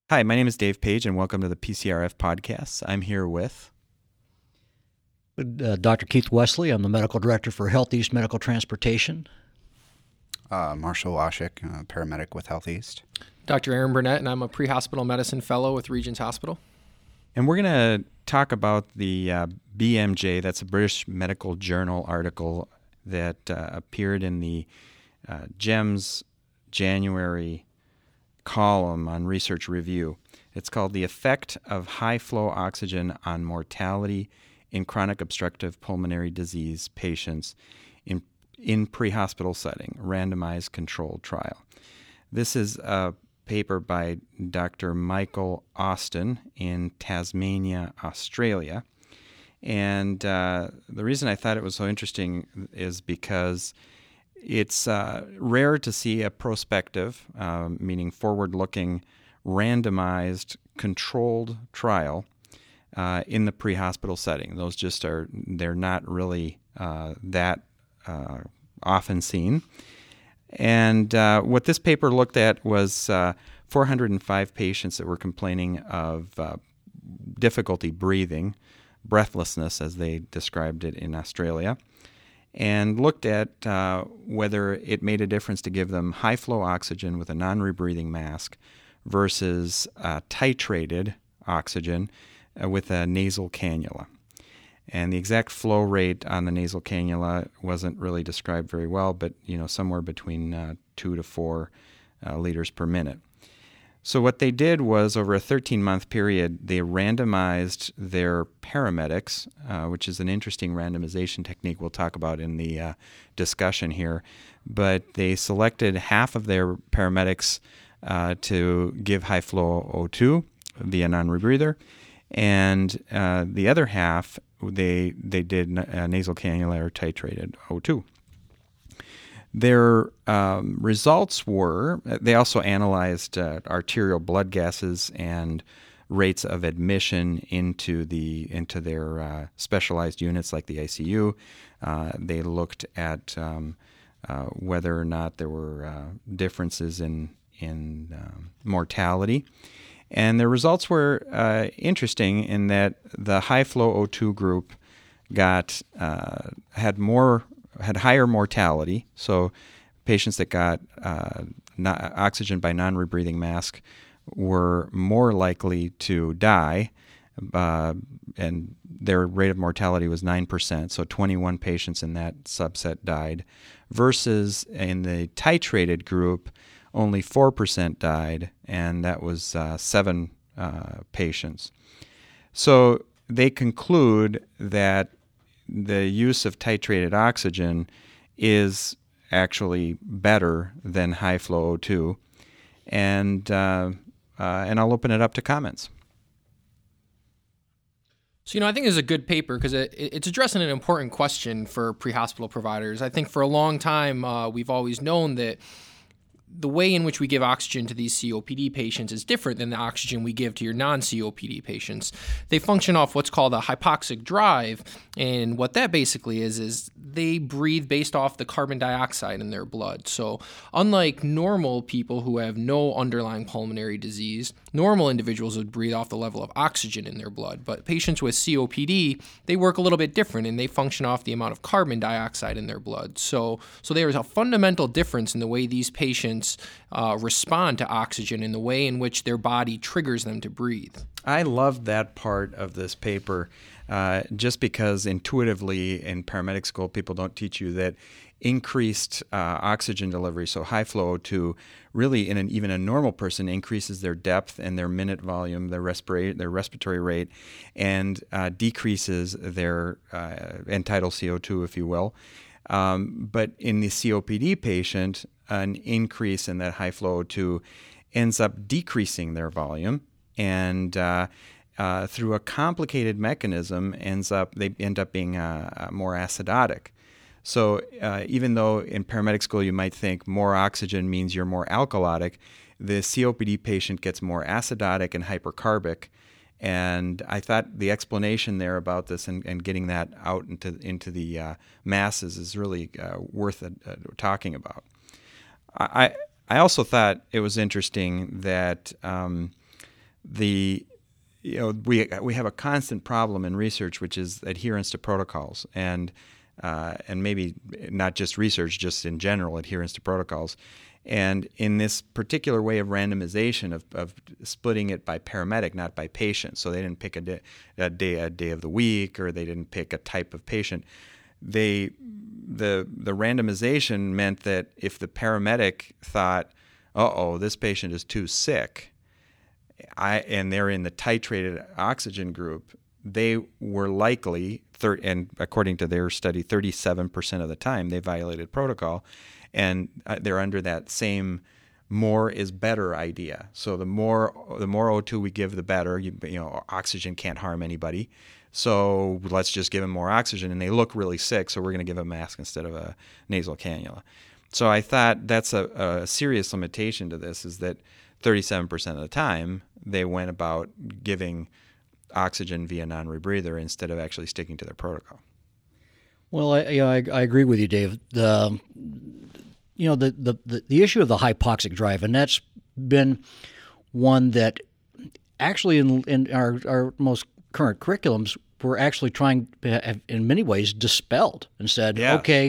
Hi, my name is Dave Page, and welcome to the PCRF podcast. I'm here with Dr. Keith Wesley. I'm the Medical Director for Health East Medical Transportation. Marshall Washik, paramedic with Health East. Dr. Aaron Burnett, and I'm a pre-hospital medicine fellow with Regents Hospital. And we're going to talk about the BMJ, that's a British Medical Journal article that appeared in the GEMS January column on Research Review. It's called The Effect of High Flow Oxygen on Mortality in Chronic Obstructive Pulmonary Disease Patients in Pre-Hospital Setting, Randomized Controlled Trial. This is a paper by Dr. Michael Austin in Tasmania, Australia. And the reason I thought it was so interesting is because it's rare to see a prospective, meaning forward-looking, randomized, controlled trial in the pre-hospital setting. Those just they're not really that often seen. And what this paper looked at was 405 patients that were complaining of difficulty breathing, breathlessness as they described it in Australia, and looked at whether it made a difference to give them high-flow oxygen with a non-rebreathing mask versus titrated oxygen with a nasal cannula. And the exact flow rate on the nasal cannula wasn't really described very well, but somewhere between 2 to 4 liters per minute. So what they did was, over a 13-month period, they randomized their paramedics, which is an interesting randomization technique we'll talk about in the discussion here. But they selected half of their paramedics to give high-flow O2 via non-rebreather, and the other half they did nasal cannula or titrated O2. Their results were, they also analyzed arterial blood gases and rates of admission into their specialized units like the ICU. They looked at whether or not there were differences in mortality. And the results were interesting in that the high-flow O2 group had higher mortality. So patients that got oxygen by non-rebreathing mask were more likely to die, and their rate of mortality was 9%, so 21 patients in that subset died, versus in the titrated group, only 4% died, and that was 7 patients. So they conclude that the use of titrated oxygen is actually better than high-flow O2, and I'll open it up to comments. So, I think it's a good paper because it's addressing an important question for pre-hospital providers. I think for a long time, we've always known that the way in which we give oxygen to these COPD patients is different than the oxygen we give to your non-COPD patients. They function off what's called a hypoxic drive, and what that basically is they breathe based off the carbon dioxide in their blood. So unlike normal people who have no underlying pulmonary disease, normal individuals would breathe off the level of oxygen in their blood. But patients with COPD, they work a little bit different, and they function off the amount of carbon dioxide in their blood. So there is a fundamental difference in the way these patients respond to oxygen in the way in which their body triggers them to breathe. I love that part of this paper just because intuitively in paramedic school people don't teach you that increased oxygen delivery, so high flow O2, really in even a normal person increases their depth and their minute volume, their respiratory rate, and decreases their end-tidal CO2, if you will. But in the COPD patient, an increase in that high flow O2 ends up decreasing their volume, and through a complicated mechanism they end up being more acidotic. So even though in paramedic school you might think more oxygen means you're more alkalotic, the COPD patient gets more acidotic and hypercarbic. And I thought the explanation there about this and getting that out into the masses is really worth talking about. I also thought it was interesting that we have a constant problem in research, which is adherence to protocols, and maybe not just research, just in general adherence to protocols. And in this particular way of randomization of splitting it by paramedic, not by patient, so they didn't pick a day of the week, or they didn't pick a type of patient. The randomization meant that if the paramedic thought, this patient is too sick, and they're in the titrated oxygen group, they were likely, and according to their study, 37% of the time they violated protocol, and they're under that same more is better idea. So the more O2 we give, the better. Oxygen can't harm anybody, so let's just give them more oxygen. And they look really sick, so we're going to give them a mask instead of a nasal cannula. So I thought that's a serious limitation to this, is that 37% of the time they went about giving oxygen via non-rebreather instead of actually sticking to their protocol. Well, I agree with you, Dave. The issue of the hypoxic drive, and that's been one that actually in our most current curriculums, we're actually trying to have, in many ways, dispelled and said, okay,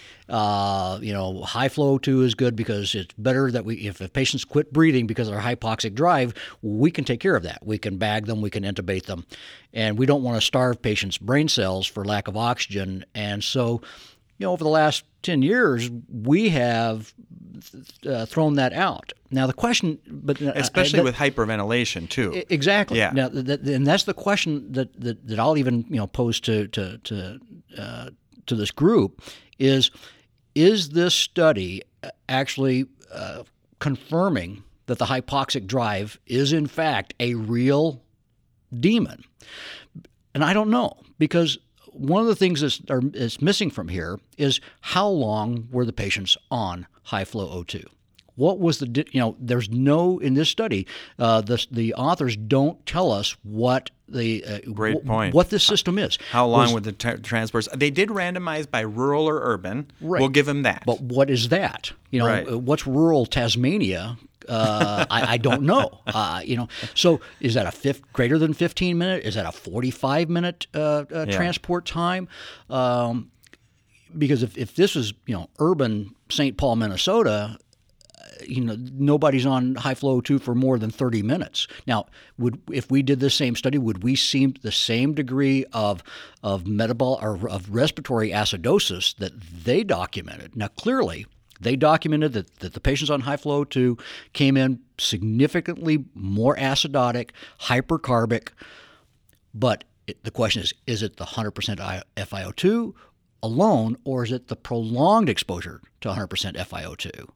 high flow O2 is good because it's better that if patients quit breathing because of their hypoxic drive, we can take care of that. We can bag them, we can intubate them, and we don't want to starve patients' brain cells for lack of oxygen. And so, over the last 10 years, we have thrown that out. Now the question, but especially with hyperventilation too. Exactly. Yeah. Now, and that's the question that I'll even pose to this group is this study actually confirming that the hypoxic drive is in fact a real demon? And I don't know, because one of the things that's missing from here is how long were the patients on high flow O2? What was there's no, in this study, the authors don't tell us what Great point. what this system is. How long would the transports? They did randomize by rural or urban. Right. We'll give them that. But what is that? Right. What's rural Tasmania? I don't know. So is that a greater than 15 minute? Is that a 45-minute transport time? Because if this is urban St. Paul, Minnesota, nobody's on high flow O2 for more than 30 minutes. Now, if we did the same study, would we see the same degree of metabolic or of respiratory acidosis that they documented? Now, clearly, they documented that the patients on high flow O2 came in significantly more acidotic, hypercarbic. But the question is it the 100% FiO2 alone, or is it the prolonged exposure to 100% FiO2?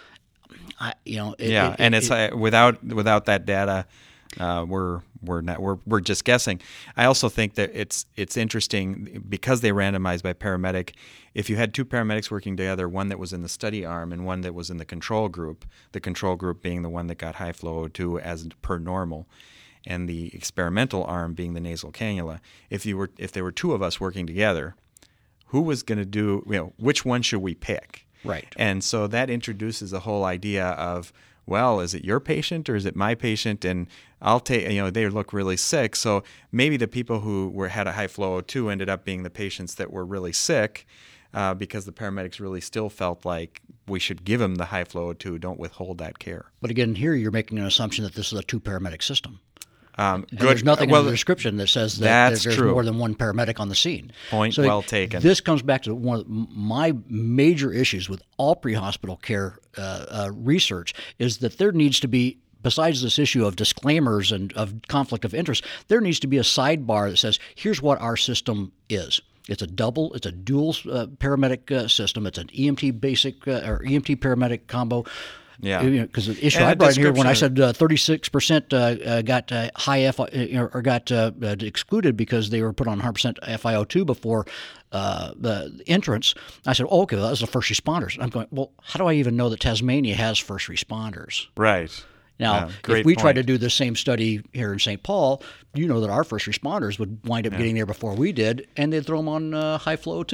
Without that data, we're just guessing. I also think that it's interesting because they randomized by paramedic. If you had two paramedics working together, one that was in the study arm and one that was in the control group being the one that got high flow O2 as per normal, and the experimental arm being the nasal cannula. If there were two of us working together, who was going to do? Which one should we pick? Right. And so that introduces the whole idea of, well, is it your patient or is it my patient? And I'll take, they look really sick. So maybe the people who had a high flow O2 ended up being the patients that were really sick because the paramedics really still felt like we should give them the high flow O2, don't withhold that care. But again, here you're making an assumption that this is a two-paramedic system. Good. There's nothing in the description that says that there's true. more than one paramedic on the scene. Point well taken. This comes back to one of my major issues with all pre-hospital care research is that there needs to be, besides this issue of disclaimers and of conflict of interest, there needs to be a sidebar that says, here's what our system is. It's a dual paramedic system. It's an EMT basic or EMT paramedic combo. Yeah, because the issue I brought in here when I said 36% got high or got excluded because they were put on 100% FiO2 before the entrance. I said, okay, well, that was the first responders. I'm going, well, how do I even know that Tasmania has first responders? Right. Now, if we try to do the same study here in St. Paul, that our first responders would wind up getting there before we did, and they'd throw them on high flow too.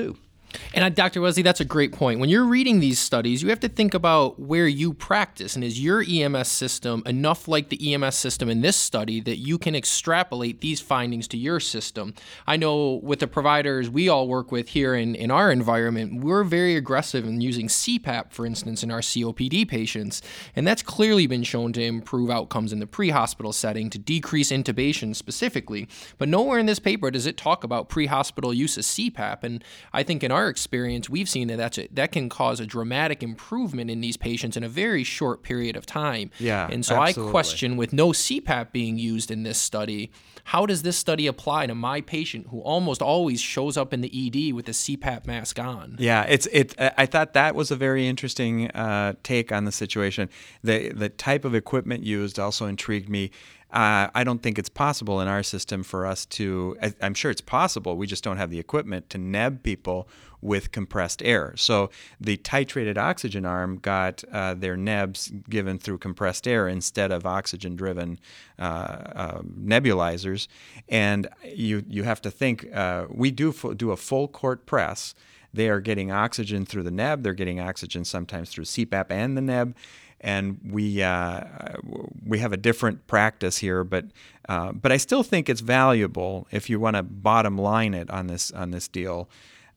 And Dr. Wesley, that's a great point. When you're reading these studies, you have to think about where you practice, and is your EMS system enough like the EMS system in this study that you can extrapolate these findings to your system? I know with the providers we all work with here in our environment, we're very aggressive in using CPAP, for instance, in our COPD patients, and that's clearly been shown to improve outcomes in the pre-hospital setting, to decrease intubation specifically. But nowhere in this paper does it talk about pre-hospital use of CPAP, and I think in our experience, we've seen that can cause a dramatic improvement in these patients in a very short period of time. Yeah, and so absolutely. I question, with no CPAP being used in this study, how does this study apply to my patient who almost always shows up in the ED with a CPAP mask on? Yeah, I thought that was a very interesting take on the situation. The type of equipment used also intrigued me. I don't think it's possible in our system for us to, I'm sure it's possible, we just don't have the equipment to neb people with compressed air. So the titrated oxygen arm got their nebs given through compressed air instead of oxygen-driven nebulizers. And you have to think, we do a full court press. They are getting oxygen through the neb. They're getting oxygen sometimes through CPAP and the neb. And we have a different practice here, but I still think it's valuable if you want to bottom line it on this deal.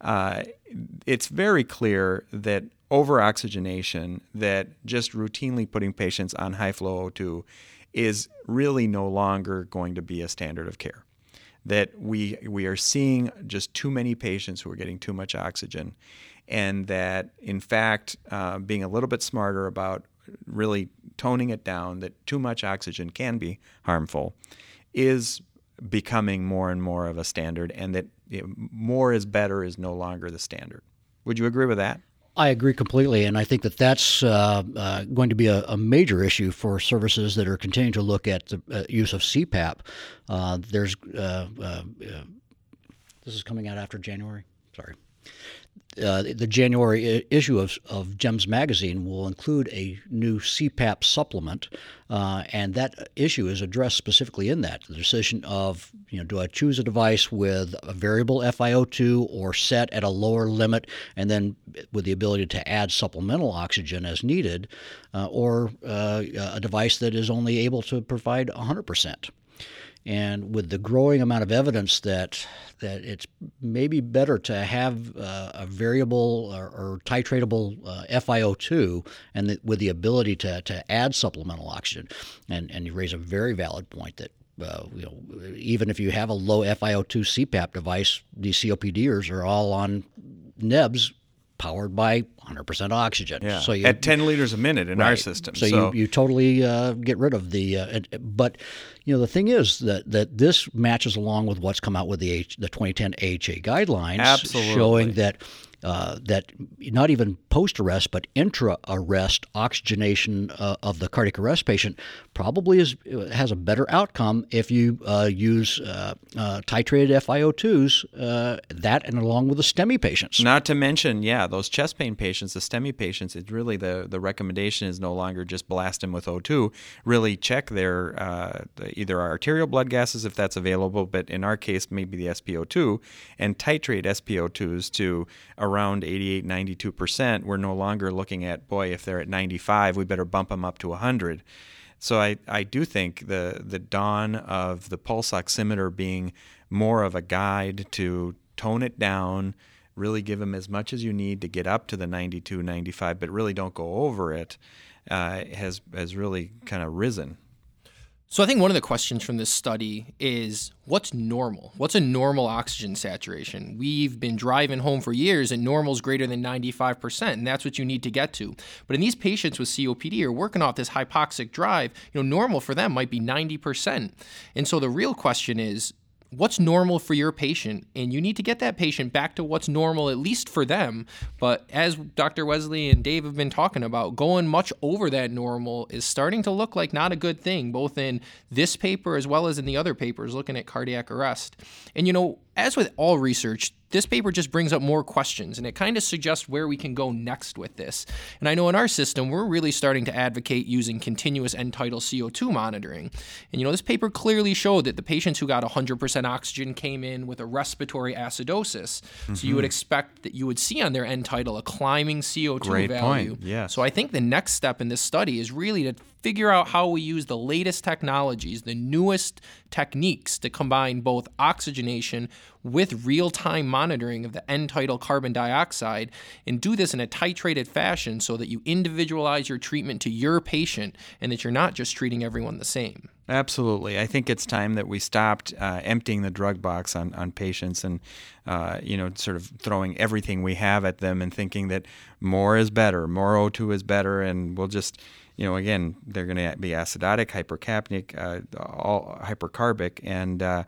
It's very clear that over-oxygenation, that just routinely putting patients on high-flow O2 is really no longer going to be a standard of care. That we are seeing just too many patients who are getting too much oxygen, and that, in fact, being a little bit smarter about really toning it down, that too much oxygen can be harmful, is becoming more and more of a standard, and that more is better is no longer the standard. Would you agree with that? I agree completely, and I think that that's going to be a major issue for services that are continuing to look at the use of CPAP. This is coming out after January. Sorry. The January issue of GEMS magazine will include a new CPAP supplement, and that issue is addressed specifically in that. The decision of, do I choose a device with a variable FiO2 or set at a lower limit, and then with the ability to add supplemental oxygen as needed, or a device that is only able to provide 100%. And with the growing amount of evidence that it's maybe better to have a variable or titratable FiO2, and with the ability to add supplemental oxygen, and you raise a very valid point that even if you have a low FiO2 CPAP device, these COPDers are all on nebs powered by 100% oxygen. Yeah. So at 10 liters a minute in our system. So you totally get rid of the but the thing is that this matches along with what's come out with the 2010 AHA guidelines. Absolutely. Showing that not even post-arrest but intra-arrest oxygenation of the cardiac arrest patient probably has a better outcome if you use titrated FiO2s, that and along with the STEMI patients. Not to mention, those chest pain patients, the STEMI patients, it's really the recommendation is no longer just blast them with O2, really check their either arterial blood gases if that's available, but in our case maybe the SpO2, and titrate SpO2s to around 88, 92%. We're no longer looking at, if they're at 95, we better bump them up to 100. So I do think the dawn of the pulse oximeter being more of a guide to tone it down, really give them as much as you need to get up to the 92, 95, but really don't go over it, has really kind of risen. So I think one of the questions from this study is, what's normal? What's a normal oxygen saturation? We've been driving home for years, and normal is greater than 95%, and that's what you need to get to. But in these patients with COPD are working off this hypoxic drive, normal for them might be 90%. And so the real question is, what's normal for your patient? And you need to get that patient back to what's normal, at least for them. But as Dr. Wesley and Dave have been talking about, going much over that normal is starting to look like not a good thing, both in this paper as well as in the other papers looking at cardiac arrest. And as with all research, this paper just brings up more questions, and it kind of suggests where we can go next with this. And I know in our system, we're really starting to advocate using continuous end-tidal CO2 monitoring. And, this paper clearly showed that the patients who got 100% oxygen came in with a respiratory acidosis. Mm-hmm. So you would expect that you would see on their end-tidal a climbing CO2 Great value. point. Yes. So I think the next step in this study is really to figure out how we use the latest technologies, the newest techniques to combine both oxygenation with real-time monitoring of the end-tidal carbon dioxide, and do this in a titrated fashion so that you individualize your treatment to your patient and that you're not just treating everyone the same. Absolutely. I think it's time that we stopped emptying the drug box on patients and, sort of throwing everything we have at them and thinking that more is better, more O2 is better, and we'll just, again, they're going to be acidotic, hypercapnic, all hypercarbic, and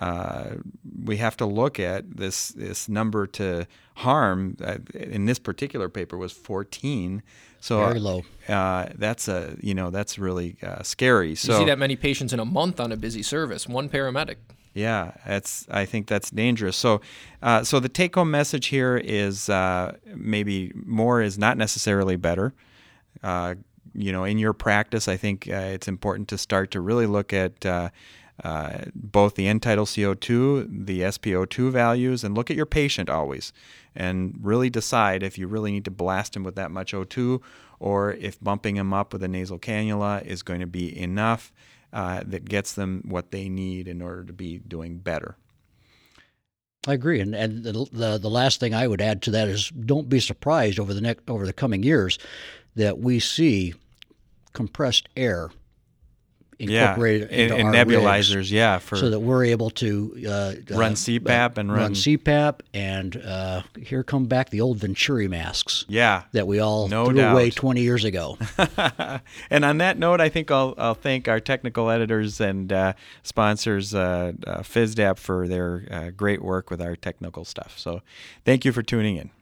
we have to look at this number to harm. In this particular paper was 14. So very low. That's really scary. So you see that many patients in a month on a busy service, one paramedic. Yeah, I think that's dangerous. So the take-home message here is maybe more is not necessarily better. In your practice, I think it's important to start to really look at both the end-tidal CO2, the SpO2 values, and look at your patient always, and really decide if you really need to blast him with that much O2, or if bumping him up with a nasal cannula is going to be enough that gets them what they need in order to be doing better. I agree, and the last thing I would add to that is don't be surprised over the coming years that we see compressed air incorporated into in our nebulizers, rigs, for so that we're able to run CPAP and run CPAP, and here come back the old Venturi masks. Yeah, that we all no threw doubt. away 20 years ago. And on that note, I think I'll thank our technical editors and sponsors, FISDAP, for their great work with our technical stuff. So, thank you for tuning in.